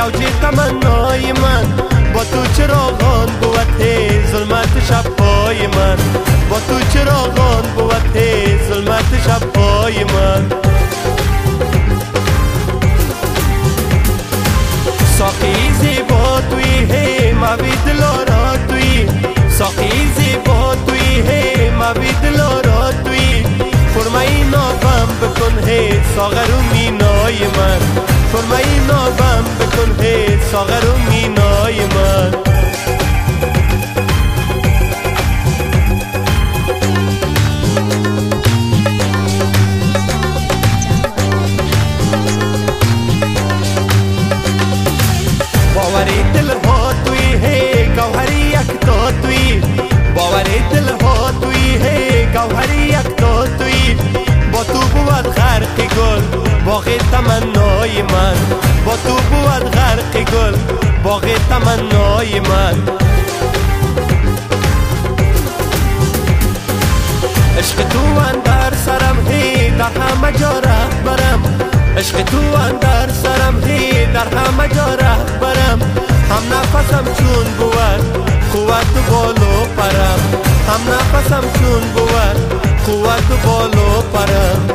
اوج تمنای من، با تو چراغان بود ظلمت شب‌های من، با تو چراغان بود ظلمت شب‌های من. ساقی زیبا توی هی موی دلارا توی، ساقی زیبا توی هی موی دلارا توی، فرمایی نابم بکن هی ساغر و مینای من، فرمایی نابم بکن هی ساغر و مینای من. باوری دل ها توی هی گوهری یکتا توی، باوری دل ها توی هی گوهری یکتا توی، با تو بود غرق گل باغ تمنای من، با تو بود غرق گل باغ تمنای من. عشق تو اندر سرم هی در همه جا رهبرم، عشق تو اندر سرم هی در همه جا رهبرم، هم نفسم چون بود قوت و بالو پرم، هم نفسم چون بود قوت و بالو پرم.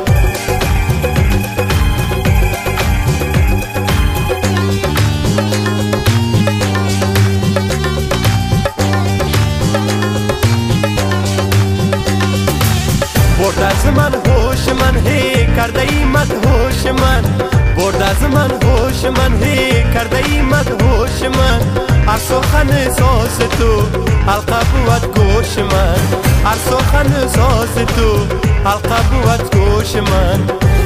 برد از من هوش من هی کرده ای مدهوش من، برد از من هوش من هی کرده ای مدهوش من، هر سخن ساز تو حلقه بود گوش من، هر سخن ساز تو حلقه بود گوش من.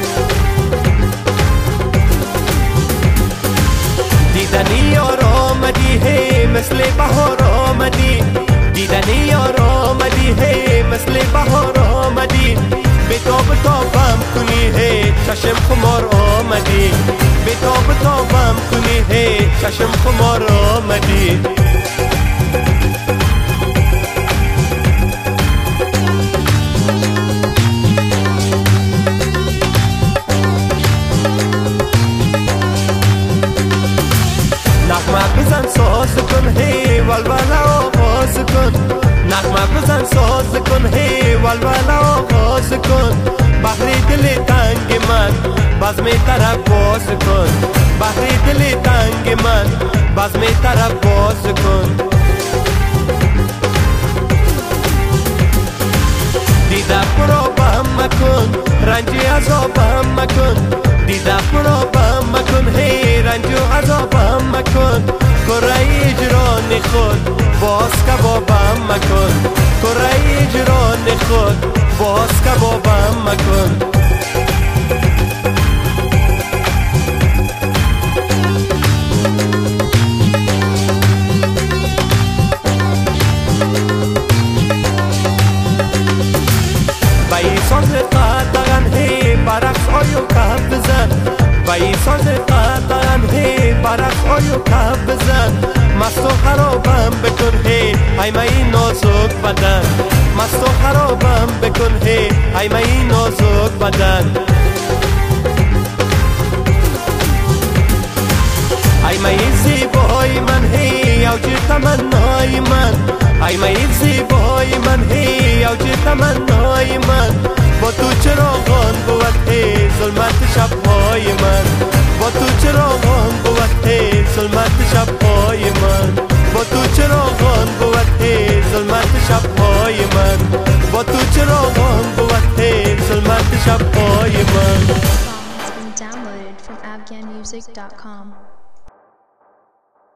دیدنی یار آمدی هی مثل بهار آمدی، دیدنی یار آمدی هی مثل بهار آمدی، بتاب تابم کنی هی چشم خمار آمدی، بتاب تابم کنی هی چشم خمار آمدی. نغمه بزن ساز کن هی ولول آواز کن، نغمه بزن ساز کن هی ولول آواز کن، بحری دل تنگ من بزم طرف باز کن، بحری دل تنگ من بزم طرف باز کن. دیده پرابم مکن رنجی عذابم مکن، دیده پرابم مکن هی رنج و عذابم مکن، کره اجران خود باز کبابم مکن، کره اجران خود باز کبابم مکن. بایی ساز قدغن هی برقص آیو کف بزن، بایی ساز قدغن هی برقص آیو کف بزن، مست و خرابم بکن هی حیمه نازک بدن، مست و خرابم بکن هی حیمه نازک بدن. حیمه زیبای من هی اوج تمنای من، حیمه زیبای من هی اوج تمنای من، با تو چراغان بود هی ظلمت شب‌های من، با تو چراغان بود هی ظلمت شب‌های من، با تو چراغان بود هی ظلمت شب‌های من، با تو چراغان بود هی ظلمت شب‌های من. Downloaded from afghanmusic.com.